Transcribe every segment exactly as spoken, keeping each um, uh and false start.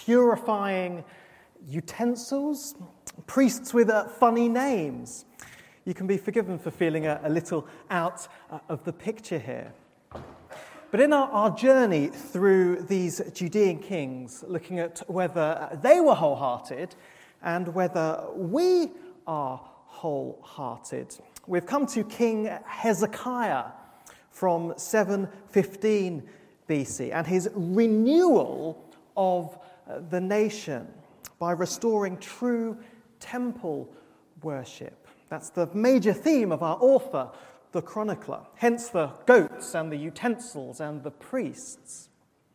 purifying utensils, priests with uh, funny names. You can be forgiven for feeling a, a little out uh, of the picture here. But in our, our journey through these Judean kings, looking at whether they were wholehearted and whether we are wholehearted, we've come to King Hezekiah from seven fifteen B C and his renewal of the nation by restoring true temple worship. That's the major theme of our author, the chronicler, hence the goats and the utensils and the priests.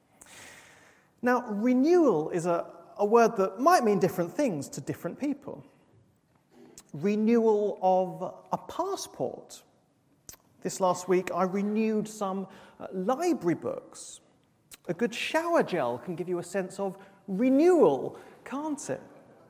Now, renewal is a, a word that might mean different things to different people. Renewal of a passport. This last week I renewed some uh, library books. A good shower gel can give you a sense of renewal, can't it?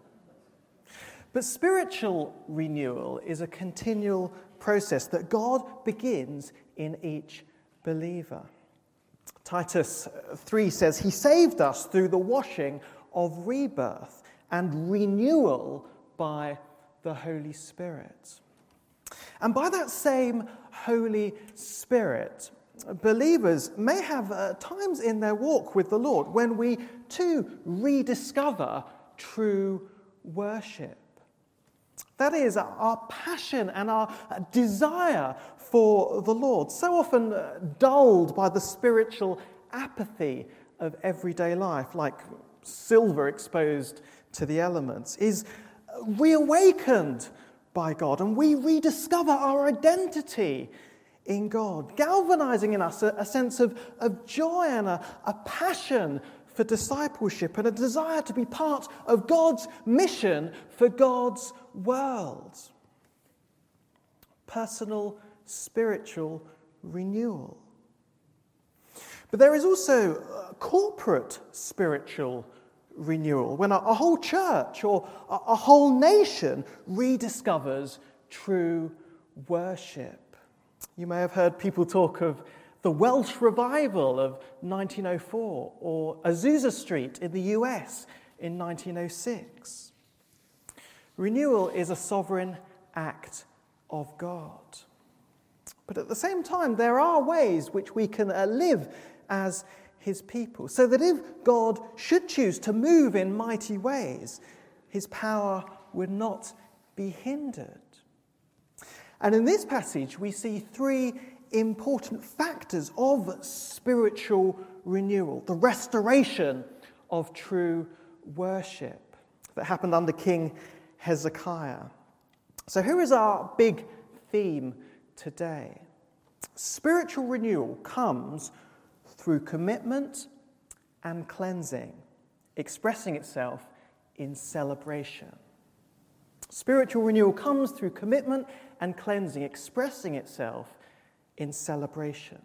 But spiritual renewal is a continual process that God begins in each believer. Titus three says, "He saved us through the washing of rebirth and renewal by the Holy Spirit." And by that same Holy Spirit, believers may have uh, times in their walk with the Lord when we too rediscover true worship. That is, our passion and our desire for the Lord, so often dulled by the spiritual apathy of everyday life, like silver exposed to the elements, is reawakened by God, and we rediscover our identity in God, galvanizing in us a, a sense of, of joy and a, a passion for discipleship and a desire to be part of God's mission for God's world. Personal spiritual renewal. But there is also uh, corporate spiritual renewal, when a, a whole church or a, a whole nation rediscovers true worship. You may have heard people talk of the Welsh revival of nineteen oh four or Azusa Street in the U S in nineteen oh six. Renewal is a sovereign act of God. But at the same time, there are ways which we can uh, live as his people, so that if God should choose to move in mighty ways, his power would not be hindered. And in this passage, we see three important factors of spiritual renewal, the restoration of true worship that happened under King Hezekiah. So here is our big theme today. Spiritual renewal comes through commitment and cleansing, expressing itself in celebration. Spiritual renewal comes through commitment and cleansing, expressing itself in celebration.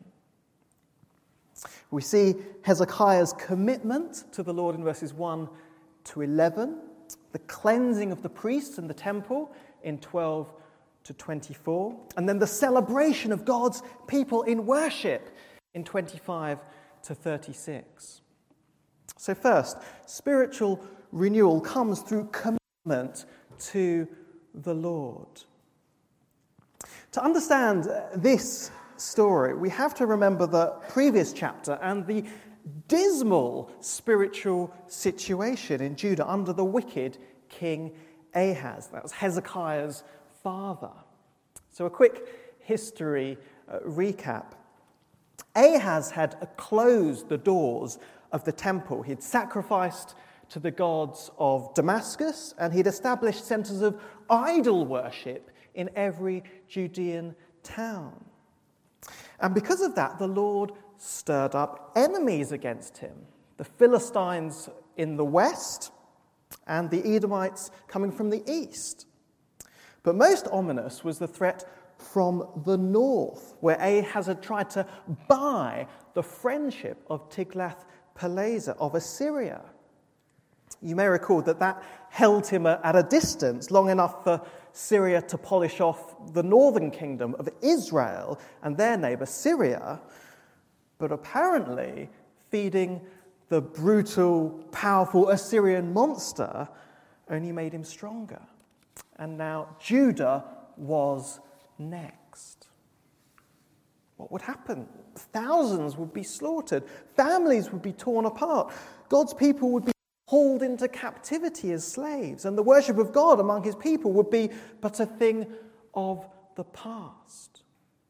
We see Hezekiah's commitment to the Lord in verses one to eleven, the cleansing of the priests and the temple in twelve to twenty-four, and then the celebration of God's people in worship in twenty-five to thirty-six. So first, spiritual renewal comes through commitment to the Lord. To understand this story, we have to remember the previous chapter and the dismal spiritual situation in Judah under the wicked King Ahaz. That was Hezekiah's father. So a quick history uh, recap. Ahaz had closed the doors of the temple. He'd sacrificed to the gods of Damascus, and he'd established centers of idol worship in every Judean town. And because of that, the Lord stirred up enemies against him, the Philistines in the west and the Edomites coming from the east. But most ominous was the threat from the north, where Ahaz had tried to buy the friendship of Tiglath-Pileser of Assyria. You may recall that that held him at a distance long enough for Syria to polish off the northern kingdom of Israel and their neighbor Syria, but apparently feeding the brutal, powerful Assyrian monster only made him stronger. And now Judah was next. What would happen? Thousands would be slaughtered. Families would be torn apart. God's people would be hauled into captivity as slaves. And the worship of God among his people would be but a thing of the past.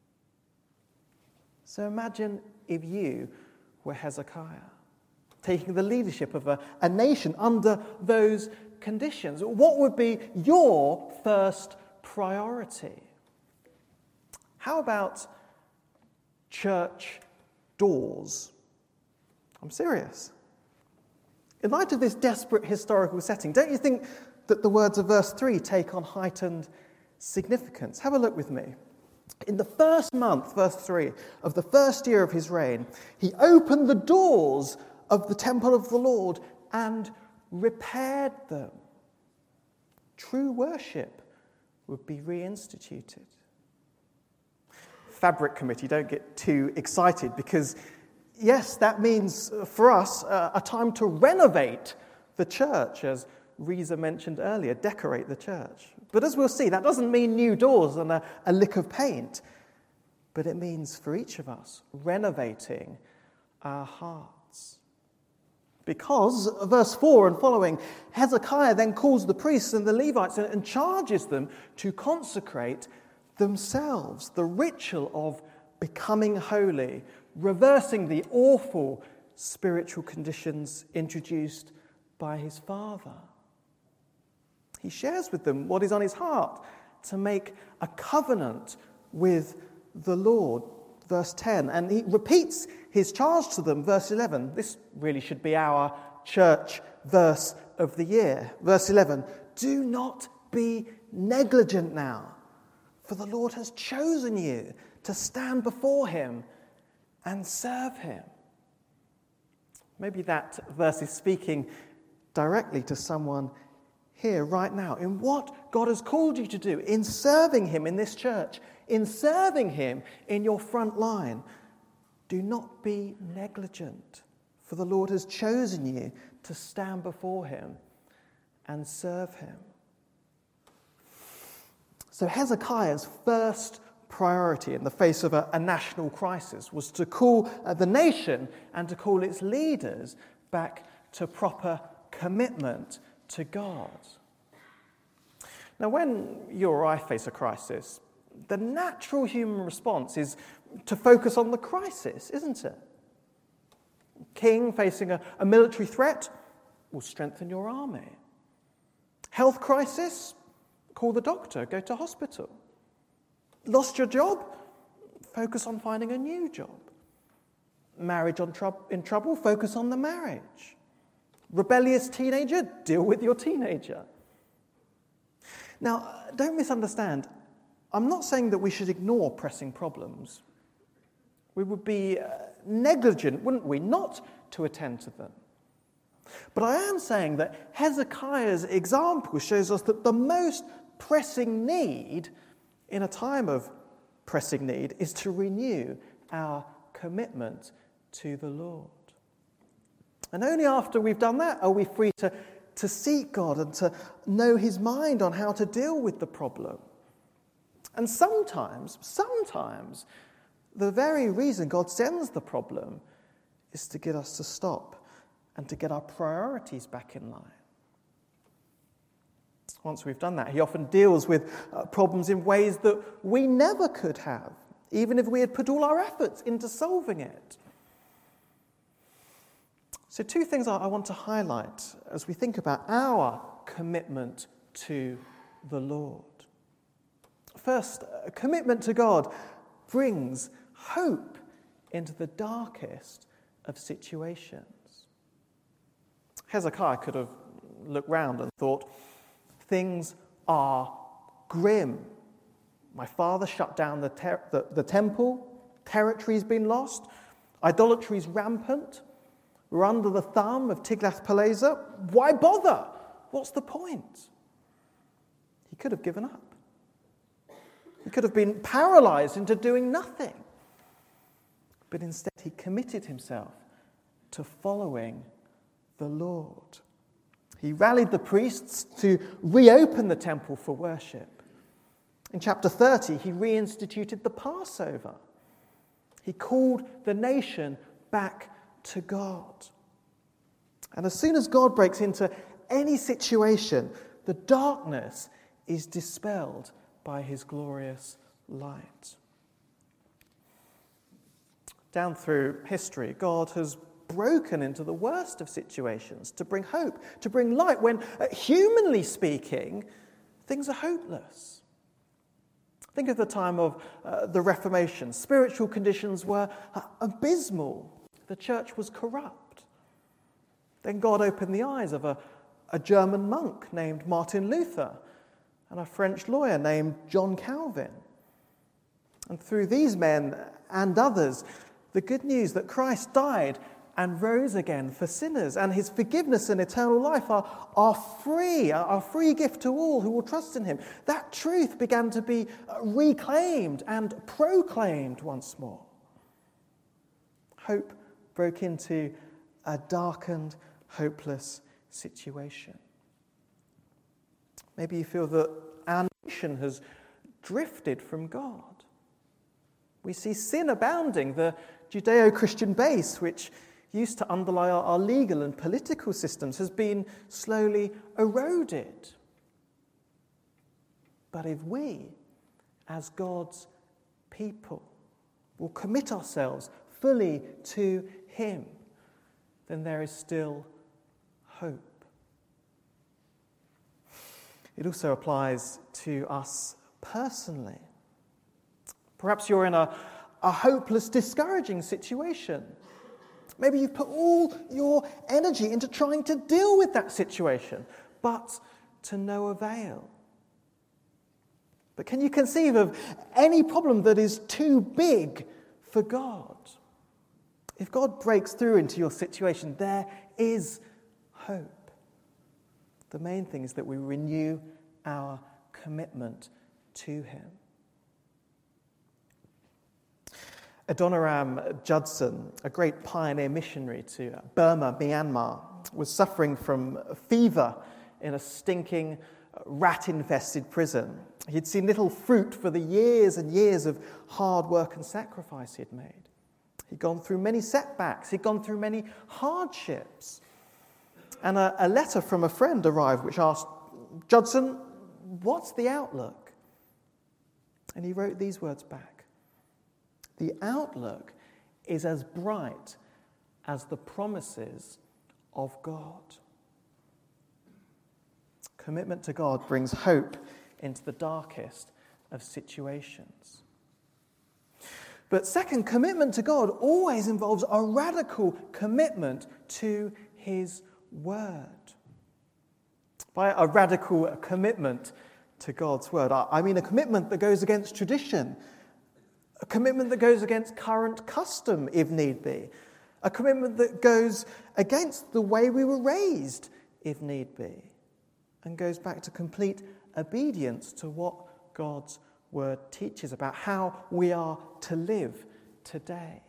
So imagine if you were Hezekiah, taking the leadership of a, a nation under those conditions. What would be your first priority? How about church doors? I'm serious. In light of this desperate historical setting, don't you think that the words of verse three take on heightened significance? Have a look with me. In the first month, verse three, of the first year of his reign, he opened the doors of the temple of the Lord and repaired them. True worship would be reinstituted. Fabric Committee, don't get too excited because, yes, that means for us uh, a time to renovate the church, as Reza mentioned earlier, decorate the church. But as we'll see, that doesn't mean new doors and a, a lick of paint, but it means for each of us renovating our hearts. Because, verse four and following, Hezekiah then calls the priests and the Levites and, and charges them to consecrate themselves, the ritual of becoming holy, reversing the awful spiritual conditions introduced by his father. He shares with them what is on his heart to make a covenant with the Lord, verse ten. And he repeats his charge to them, verse eleven. This really should be our church verse of the year. Verse eleven, do not be negligent now, for the Lord has chosen you to stand before him and serve him. Maybe that verse is speaking directly to someone here right now, in what God has called you to do, in serving him in this church, in serving him in your front line. Do not be negligent, for the Lord has chosen you to stand before him and serve him. So Hezekiah's first priority in the face of a, a national crisis was to call uh, the nation and to call its leaders back to proper commitment to God. Now, when you or I face a crisis, the natural human response is to focus on the crisis, isn't it? King facing a, a military threat will strengthen your army. Health crisis, call the doctor, go to hospital. Lost your job, focus on finding a new job. Marriage on trou- in trouble, focus on the marriage. Rebellious teenager, deal with your teenager. Now, don't misunderstand. I'm not saying that we should ignore pressing problems. We would be uh, negligent, wouldn't we, not to attend to them. But I am saying that Hezekiah's example shows us that the most pressing need in a time of pressing need is to renew our commitment to the Lord. And only after we've done that are we free to, to seek God and to know his mind on how to deal with the problem. And sometimes, sometimes, the very reason God sends the problem is to get us to stop and to get our priorities back in line. Once we've done that, he often deals with uh, problems in ways that we never could have, even if we had put all our efforts into solving it. So two things I want to highlight as we think about our commitment to the Lord. First, a commitment to God brings hope into the darkest of situations. Hezekiah could have looked round and thought, things are grim. My father shut down the, ter- the, the temple, territory's been lost, idolatry's rampant, we're under the thumb of Tiglath-Pileser. Why bother? What's the point? He could have given up. He could have been paralyzed into doing nothing. But instead he committed himself to following the Lord. He rallied the priests to reopen the temple for worship. In chapter thirty, he reinstituted the Passover. He called the nation back to God. And as soon as God breaks into any situation, the darkness is dispelled by his glorious light. Down through history, God has broken into the worst of situations to bring hope, to bring light, when, uh, humanly speaking, things are hopeless. Think of the time of uh, the Reformation. Spiritual conditions were uh, abysmal. The church was corrupt. Then God opened the eyes of a, a German monk named Martin Luther and a French lawyer named John Calvin. And through these men and others, the good news that Christ died and rose again for sinners, and his forgiveness and eternal life are, are free, are a free gift to all who will trust in him. That truth began to be reclaimed and proclaimed once more. Hope broke into a darkened, hopeless situation. Maybe you feel that our nation has drifted from God. We see sin abounding. The Judeo-Christian base, which used to underlie our, our legal and political systems, has been slowly eroded. But if we, as God's people, will commit ourselves fully to him, then there is still hope. It also applies to us personally. Perhaps you're in a, a hopeless, discouraging situation. Maybe you've put all your energy into trying to deal with that situation, but to no avail. But can you conceive of any problem that is too big for God? If God breaks through into your situation, there is hope. The main thing is that we renew our commitment to him. Adoniram Judson, a great pioneer missionary to Burma, Myanmar, was suffering from fever in a stinking, rat-infested prison. He'd seen little fruit for the years and years of hard work and sacrifice he'd made. He'd gone through many setbacks. He'd gone through many hardships. And a, a letter from a friend arrived which asked, "Judson, what's the outlook?" And he wrote these words back: "The outlook is as bright as the promises of God." Commitment to God brings hope into the darkest of situations. But second, commitment to God always involves a radical commitment to his word. By a radical commitment to God's word, I mean a commitment that goes against tradition, a commitment that goes against current custom, if need be. A commitment that goes against the way we were raised, if need be. And goes back to complete obedience to what God's word teaches about how we are to live today.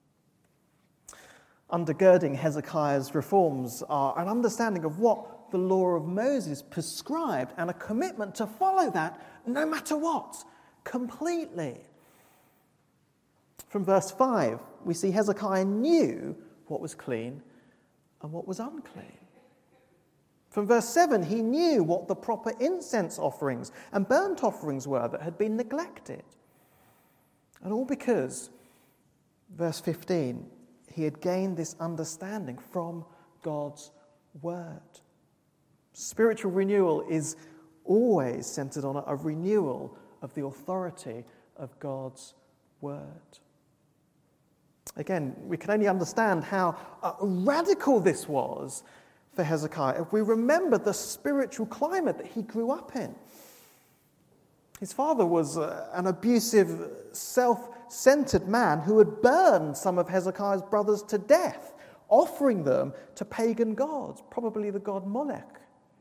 Undergirding Hezekiah's reforms are an understanding of what the law of Moses prescribed and a commitment to follow that no matter what, completely. From verse five, we see Hezekiah knew what was clean and what was unclean. From verse seven, he knew what the proper incense offerings and burnt offerings were that had been neglected. And all because, verse fifteen, he had gained this understanding from God's word. Spiritual renewal is always centered on a renewal of the authority of God's word. Again, we can only understand how uh, radical this was for Hezekiah if we remember the spiritual climate that he grew up in. His father was uh, an abusive, self-centered man who had burned some of Hezekiah's brothers to death, offering them to pagan gods, probably the god Molech.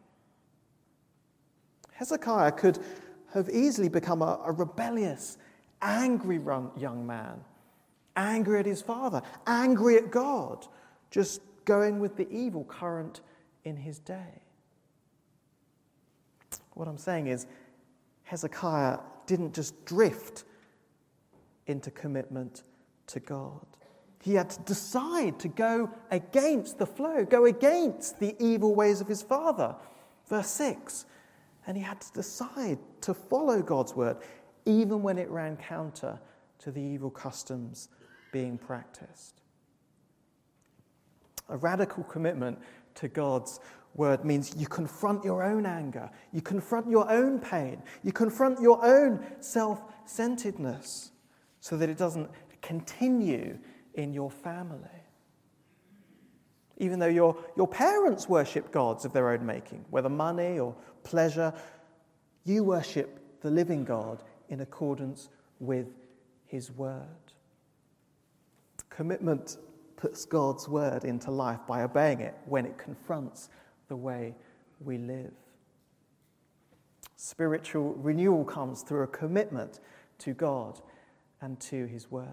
Hezekiah could have easily become a, a rebellious, angry young man, angry at his father, angry at God, just going with the evil current in his day. What I'm saying is, Hezekiah didn't just drift into commitment to God. He had to decide to go against the flow, go against the evil ways of his father. Verse six, and he had to decide to follow God's word, even when it ran counter to the evil customs being practiced. A radical commitment to God's word means you confront your own anger, you confront your own pain, you confront your own self-centeredness so that it doesn't continue in your family. Even though your, your parents worship gods of their own making, whether money or pleasure, you worship the living God in accordance with his word. Commitment puts God's word into life by obeying it when it confronts the way we live. Spiritual renewal comes through a commitment to God and to his word.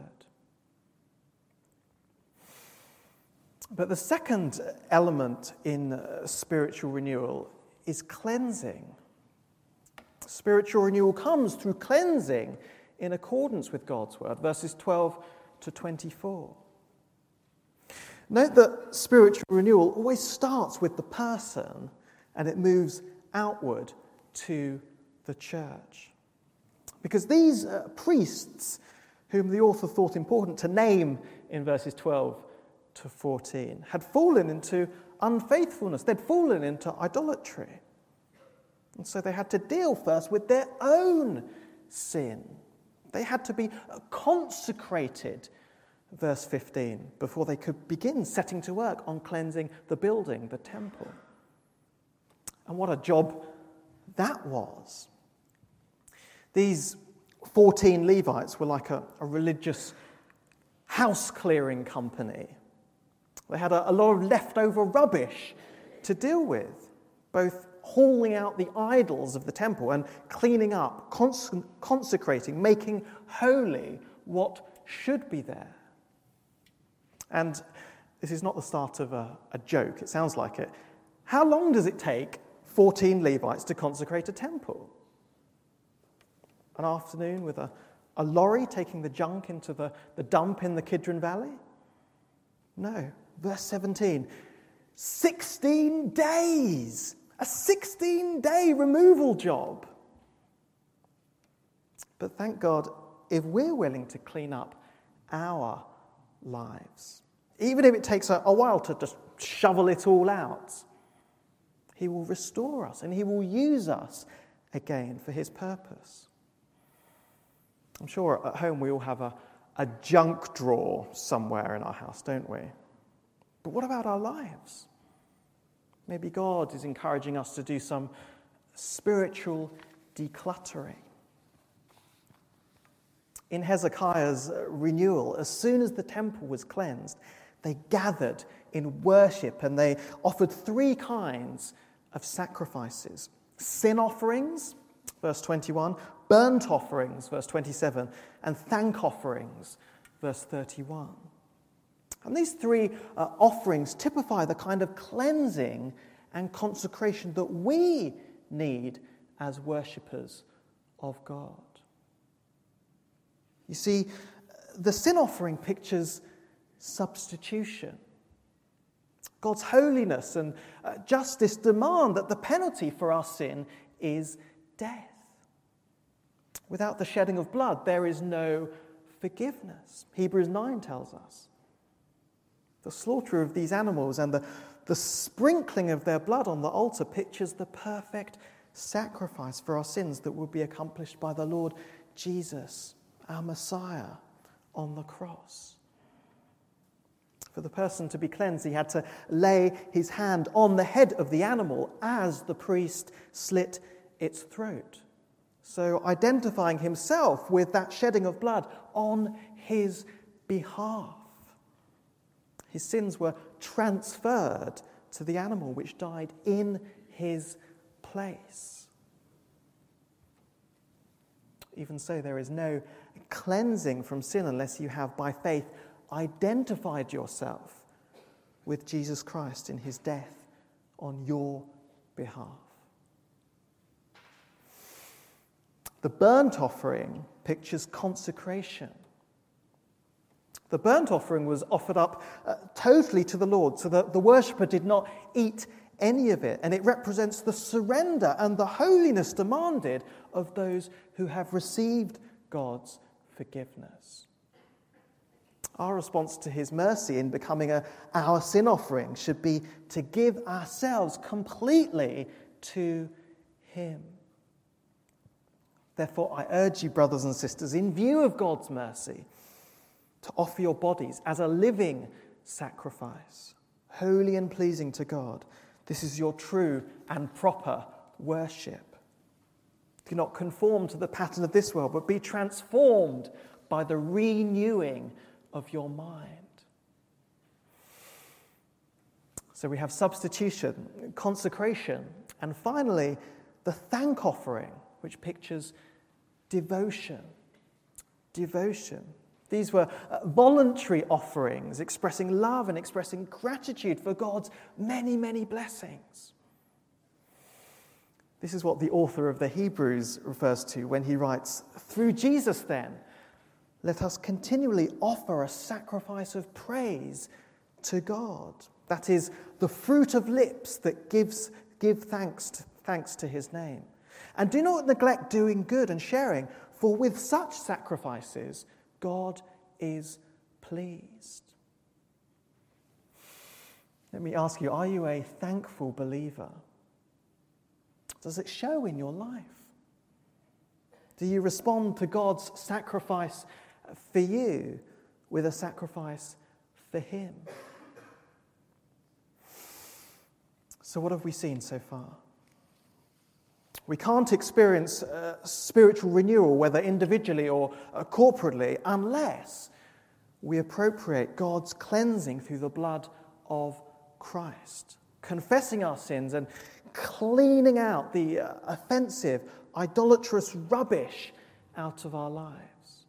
But the second element in uh, spiritual renewal is cleansing. Spiritual renewal comes through cleansing in accordance with God's word, verses twelve to twenty-four. Note that spiritual renewal always starts with the person and it moves outward to the church. Because these uh, priests, whom the author thought important to name in verses twelve to fourteen, had fallen into unfaithfulness. They'd fallen into idolatry. And so they had to deal first with their own sin. They had to be consecrated, verse fifteen, before they could begin setting to work on cleansing the building, the temple. And what a job that was. These fourteen Levites were like a, a religious house-clearing company. They had a, a lot of leftover rubbish to deal with, both hauling out the idols of the temple and cleaning up, cons- consecrating, making holy what should be there. And this is not the start of a, a joke, it sounds like it. How long does it take fourteen Levites to consecrate a temple? An afternoon with a, a lorry taking the junk into the, the dump in the Kidron Valley? No. Verse seventeen, sixteen days, a sixteen-day removal job. But thank God, if we're willing to clean up our lives, even if it takes a, a while to just shovel it all out, he will restore us and he will use us again for his purpose. I'm sure at home we all have a, a junk drawer somewhere in our house, don't we? But what about our lives? Maybe God is encouraging us to do some spiritual decluttering. In Hezekiah's renewal, as soon as the temple was cleansed, they gathered in worship and they offered three kinds of sacrifices. Sin offerings, verse twenty-one, burnt offerings, verse twenty-seven, and thank offerings, verse thirty-one. And these three uh, offerings typify the kind of cleansing and consecration that we need as worshippers of God. You see, the sin offering pictures substitution. God's holiness and uh, justice demand that the penalty for our sin is death. Without the shedding of blood, there is no forgiveness. Hebrews nine tells us. The slaughter of these animals and the, the sprinkling of their blood on the altar pictures the perfect sacrifice for our sins that would be accomplished by the Lord Jesus, our Messiah, on the cross. For the person to be cleansed, he had to lay his hand on the head of the animal as the priest slit its throat. So identifying himself with that shedding of blood on his behalf. His sins were transferred to the animal which died in his place. Even so, there is no cleansing from sin unless you have, by faith, identified yourself with Jesus Christ in his death on your behalf. The burnt offering pictures consecration. The burnt offering was offered up uh, totally to the Lord, so that the worshipper did not eat any of it, and it represents the surrender and the holiness demanded of those who have received God's forgiveness. Our response to his mercy in becoming a, our sin offering should be to give ourselves completely to him. Therefore, I urge you, brothers and sisters, in view of God's mercy, to offer your bodies as a living sacrifice, holy and pleasing to God. This is your true and proper worship. Do not conform to the pattern of this world, but be transformed by the renewing of your mind. So we have substitution, consecration, and finally, the thank offering, which pictures devotion. Devotion. These were uh, voluntary offerings expressing love and expressing gratitude for God's many, many blessings. This is what the author of the Hebrews refers to when he writes, "Through Jesus, then, let us continually offer a sacrifice of praise to God. That is, the fruit of lips that gives give thanks to, thanks to his name. And do not neglect doing good and sharing, for with such sacrifices God is pleased." Let me ask you, are you a thankful believer? Does it show in your life? Do you respond to God's sacrifice for you with a sacrifice for him? So what have we seen so far? We can't experience uh, spiritual renewal, whether individually or uh, corporately, unless we appropriate God's cleansing through the blood of Christ, confessing our sins and cleaning out the uh, offensive, idolatrous rubbish out of our lives.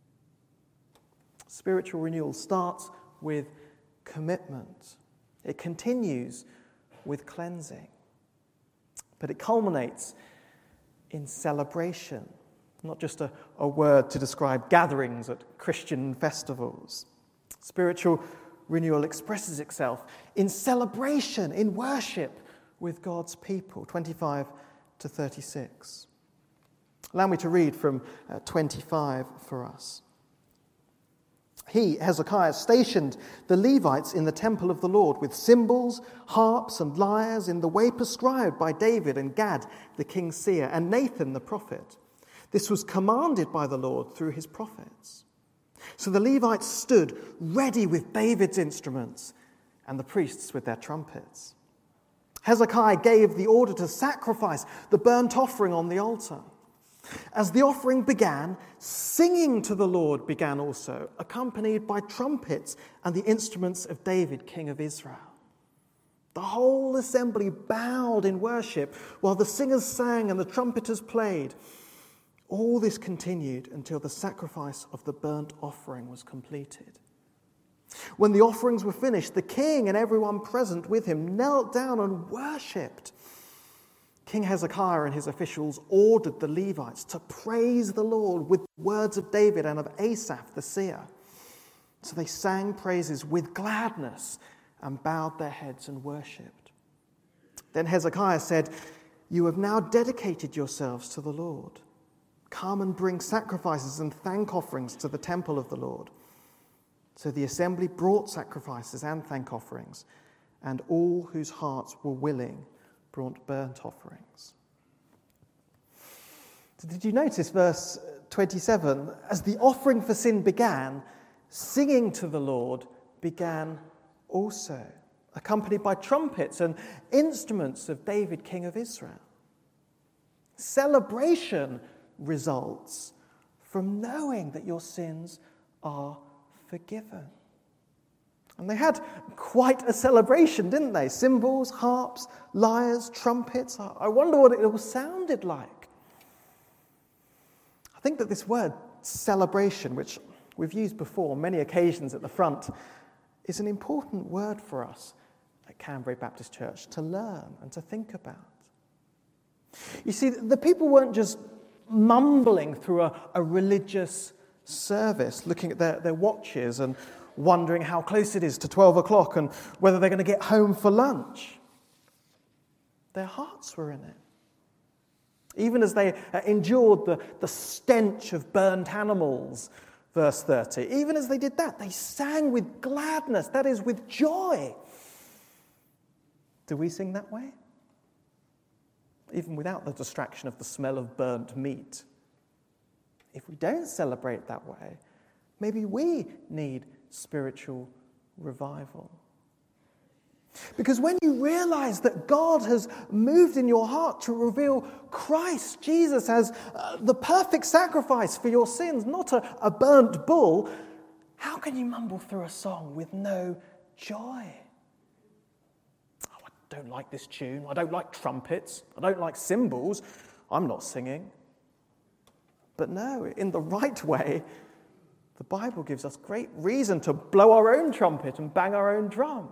Spiritual renewal starts with commitment. It continues with cleansing. But it culminates in celebration, not just a, a word to describe gatherings at Christian festivals. Spiritual renewal expresses itself in celebration, in worship with God's people. twenty-five to thirty-six. Allow me to read from uh, twenty-five for us. He, Hezekiah, stationed the Levites in the temple of the Lord with cymbals, harps, and lyres in the way prescribed by David and Gad, the king's seer, and Nathan the prophet. This was commanded by the Lord through his prophets. So the Levites stood ready with David's instruments and the priests with their trumpets. Hezekiah gave the order to sacrifice the burnt offering on the altar. As the offering began, singing to the Lord began also, accompanied by trumpets and the instruments of David, king of Israel. The whole assembly bowed in worship while the singers sang and the trumpeters played. All this continued until the sacrifice of the burnt offering was completed. When the offerings were finished, the king and everyone present with him knelt down and worshipped. King Hezekiah and his officials ordered the Levites to praise the Lord with words of David and of Asaph the seer. So they sang praises with gladness and bowed their heads and worshipped. Then Hezekiah said, "You have now dedicated yourselves to the Lord. Come and bring sacrifices and thank offerings to the temple of the Lord." So the assembly brought sacrifices and thank offerings, and all whose hearts were willing brought burnt offerings. So did you notice verse twenty-seven? As the offering for sin began, singing to the Lord began also, accompanied by trumpets and instruments of David, king of Israel. Celebration results from knowing that your sins are forgiven. And they had quite a celebration, didn't they? Cymbals, harps, lyres, trumpets. I wonder what it all sounded like. I think that this word celebration, which we've used before on many occasions at the front, is an important word for us at Canterbury Baptist Church to learn and to think about. You see, the people weren't just mumbling through a, a religious service, looking at their, their watches and wondering how close it is to twelve o'clock and whether they're going to get home for lunch. Their hearts were in it. Even as they endured the, the stench of burnt animals, verse thirty, even as they did that, they sang with gladness, that is, with joy. Do we sing that way? Even without the distraction of the smell of burnt meat. If we don't celebrate that way, maybe we need spiritual revival. Because when you realize that God has moved in your heart to reveal Christ, Jesus, as uh, the perfect sacrifice for your sins, not a, a burnt bull, how can you mumble through a song with no joy? Oh, I don't like this tune. I don't like trumpets. I don't like cymbals. I'm not singing. But no, in the right way, the Bible gives us great reason to blow our own trumpet and bang our own drum.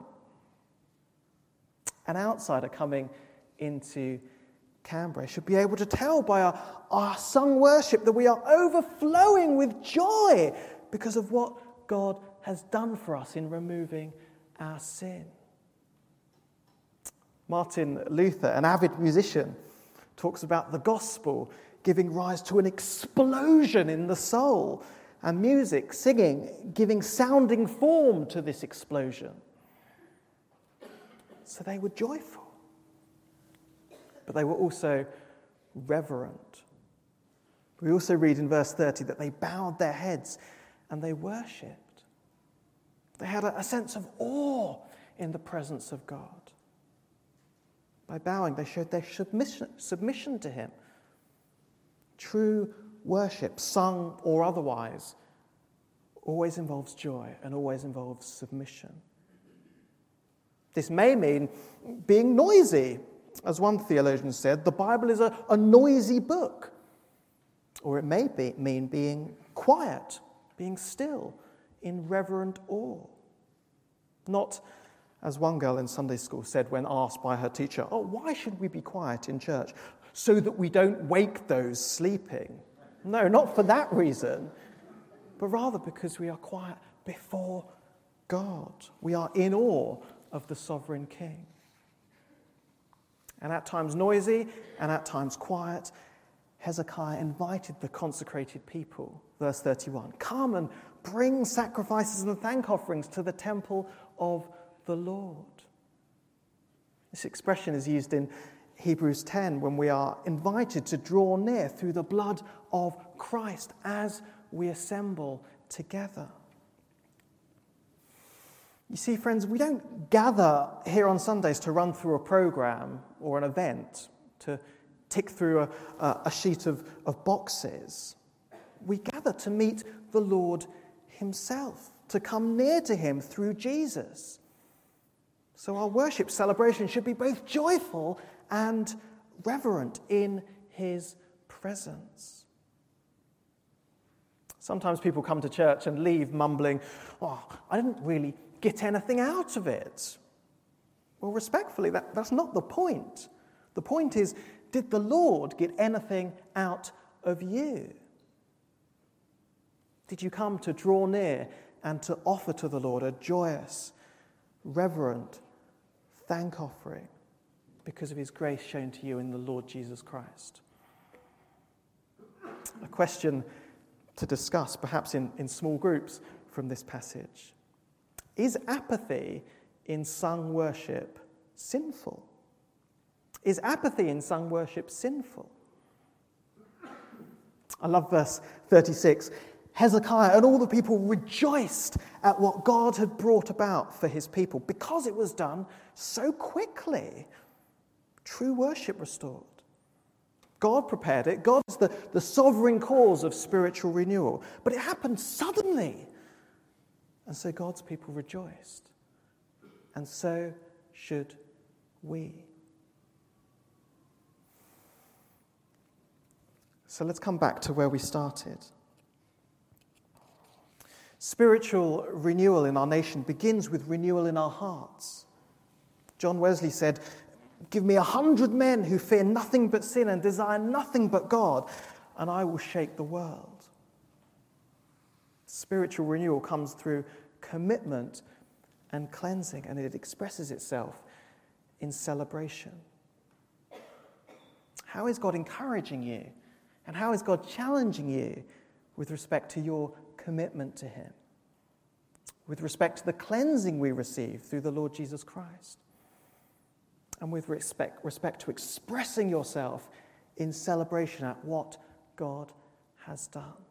An outsider coming into Canberra should be able to tell by our, our sung worship that we are overflowing with joy because of what God has done for us in removing our sin. Martin Luther, an avid musician, talks about the gospel giving rise to an explosion in the soul, and music, singing, giving sounding form to this explosion. So they were joyful, but they were also reverent. We also read in verse thirty that they bowed their heads and they worshipped. They had a, a sense of awe in the presence of God. By bowing, they showed their submission, submission to him. True worship, sung or otherwise, always involves joy and always involves submission. This may mean being noisy. As one theologian said, the Bible is a, a noisy book. Or it may be, mean being quiet, being still, in reverent awe. Not, as one girl in Sunday school said when asked by her teacher, oh, why should we be quiet in church? So that we don't wake those sleeping. No, not for that reason, but rather because we are quiet before God. We are in awe of the sovereign King. And at times noisy and at times quiet, Hezekiah invited the consecrated people, verse thirty-one, come and bring sacrifices and thank offerings to the temple of the Lord. This expression is used in Hebrews ten when we are invited to draw near through the blood of Christ as we assemble together. You see, friends, we don't gather here on Sundays to run through a program or an event, to tick through a, a, a sheet of, of boxes. We gather to meet the Lord himself, to come near to him through Jesus. So our worship celebration should be both joyful and reverent in his presence. Sometimes people come to church and leave mumbling, oh, I didn't really get anything out of it. Well, respectfully, that, that's not the point. The point is, did the Lord get anything out of you? Did you come to draw near and to offer to the Lord a joyous, reverent thank offering because of his grace shown to you in the Lord Jesus Christ? A question to discuss, perhaps in, in small groups from this passage. Is apathy in sung worship sinful? Is apathy in sung worship sinful? I love verse thirty-six. Hezekiah and all the people rejoiced at what God had brought about for his people because it was done so quickly. True worship restored. God prepared it. God is the, the sovereign cause of spiritual renewal. But it happened suddenly. And so God's people rejoiced. And so should we. So let's come back to where we started. Spiritual renewal in our nation begins with renewal in our hearts. John Wesley said, "Give me a hundred men who fear nothing but sin and desire nothing but God, and I will shake the world." Spiritual renewal comes through commitment and cleansing, and it expresses itself in celebration. How is God encouraging you? And how is God challenging you with respect to your commitment to him? With respect to the cleansing we receive through the Lord Jesus Christ? And with respect, respect to expressing yourself in celebration at what God has done?